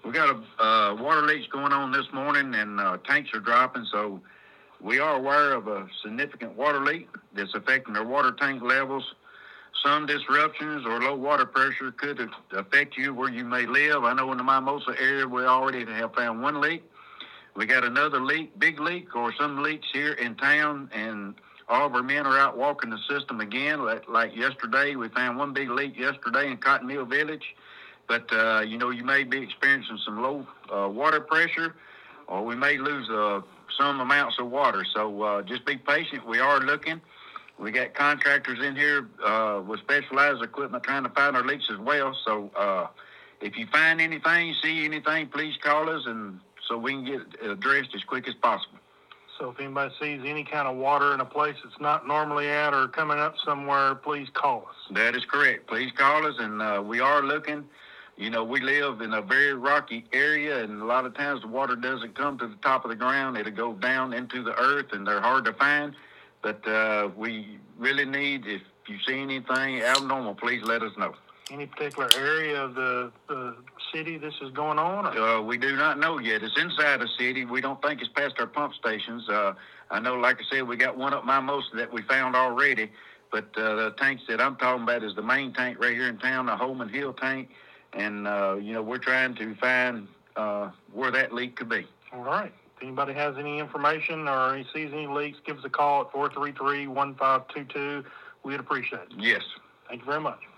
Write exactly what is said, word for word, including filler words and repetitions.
We got a uh, water leaks going on this morning, and uh, tanks are dropping, so we are aware of a significant water leak that's affecting our water tank levels. Some disruptions or low water pressure could affect you where you may live. I know in the Mimosa area we already have found one leak. We got another leak, big leak, or some leaks here in town, and all of our men are out walking the system again. Like, like yesterday, we found one big leak yesterday in Cotton Mill Village. But, uh, you know, you may be experiencing some low uh, water pressure, or we may lose uh, some amounts of water. So uh, just be patient. We are looking. We got contractors in here uh, with specialized equipment trying to find our leaks as well. So uh, if you find anything, see anything, please call us, and so we can get it addressed as quick as possible. So if anybody sees any kind of water in a place it's not normally at or coming up somewhere, please call us. That is correct. Please call us, and uh, we are looking. You know, we live in a very rocky area, and a lot of times the water doesn't come to the top of the ground. It'll go down into the earth, and they're hard to find. But uh, we really need, if you see anything abnormal, please let us know. Any particular area of the, the city this is going on? Uh, we do not know yet. It's inside the city. We don't think it's past our pump stations. Uh, I know, like I said, we got one up Mimosa that we found already. But uh, the tanks that I'm talking about is the main tank right here in town, the Holman Hill tank. And, uh, you know, we're trying to find uh, where that leak could be. All right. If anybody has any information or he sees any leaks, give us a call at four three three, one five two two. We'd appreciate it. Yes. Thank you very much.